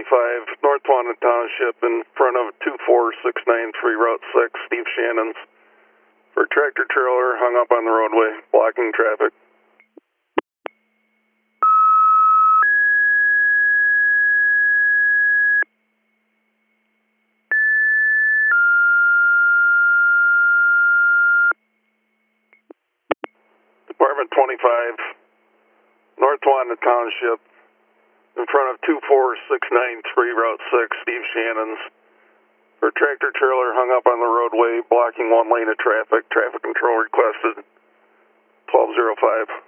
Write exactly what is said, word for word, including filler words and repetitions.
twenty-five, North Wanda Township, in front of two four six nine three Route six, Steve Shannon's, for tractor trailer hung up on the roadway, blocking traffic. Department twenty-five, North Wanda Township, in front of two four six nine three Route six, Steve Shannon's, for tractor trailer hung up on the roadway, blocking one lane of traffic. Traffic control requested. twelve oh five.